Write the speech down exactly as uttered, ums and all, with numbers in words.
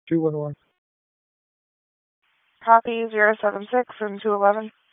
two one one. Copy zero seven six and two eleven.